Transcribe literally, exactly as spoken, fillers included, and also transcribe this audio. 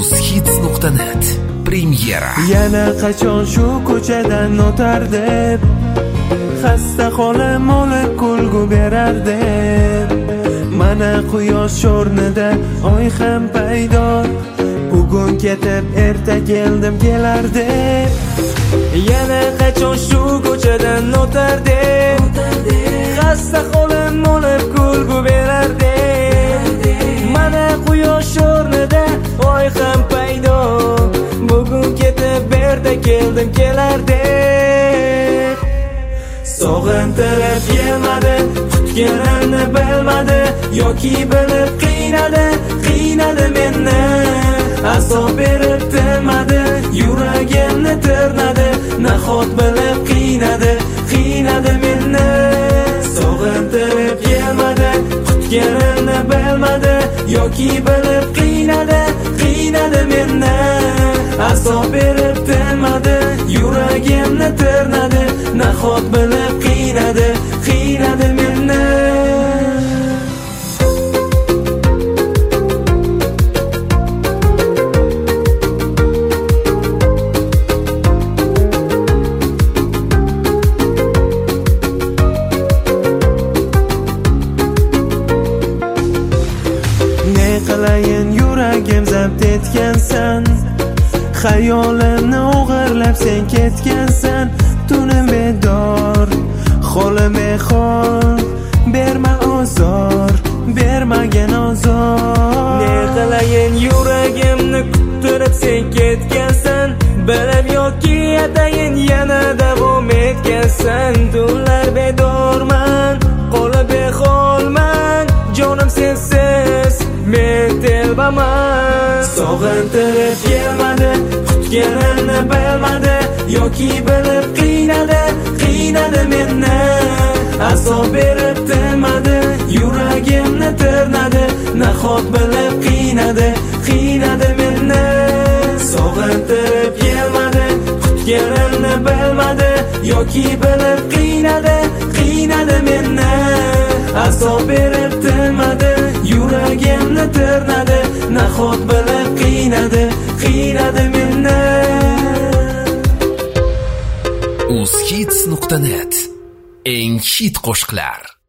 uzhits nuqta net premyera. Yana qachon shu ko'chadan o'tar deb xasta xolim olib kulgu berar deb, mana quyosh o'rnida oy ham paydo, bugun ketib erta keldim kelar deb. Yana qachon shu ko'chadan o'tar deb xasta xolim olib kulgu berar deb, mana quyosh o'rnida oy ham paydo, bugun ketib erta keldim kelar deb. Sog'intirib kelmadi, kutganimni bilmadi, yoki bilib qiynadi, qiynadi meni. Asob berib tilmadi, yuragimni tirnadi, nahot bilib qiynadi, qiynadi meni. Sog'intirib kelmadi, kutganimni bilmadi, yoki bilib qiynadi, qiynadi meni. Asob berib tilmadi, yuragimni tirnadi, nahot bilib qiynadi, qiynadi meni. Ne qilayin, yuragim zabt etgansan, xayolimni o'g'irlab sen ketgansan. Tunim bedor, holim behol, berma ozor, bermagin ozor. Ne qilayin, yuragimni kuttirib sen ketgansan, bilib yoki atayin yana davom etgansan. Tunlar bedorman, qo'li beholman, jonim sensiz men telbaman. Sog'intirib kelmadi, kutganimni bilmadi, yoki bilib qiynadi, qiynadi meni. Asob berib tilmadi, yuragimni tirnadi, nahot bilib qiynadi, qiynadi meni. Sog'intirib kelmadi, kutganimni bilmadi, yoki bilib qiynadi, qiynadi meni. Asob berib tilmadi, yuragimni tirnadi, nahot bilib qiynadi, qiynadi meni. uzhits nuqta net eng hit qo'shiqlar.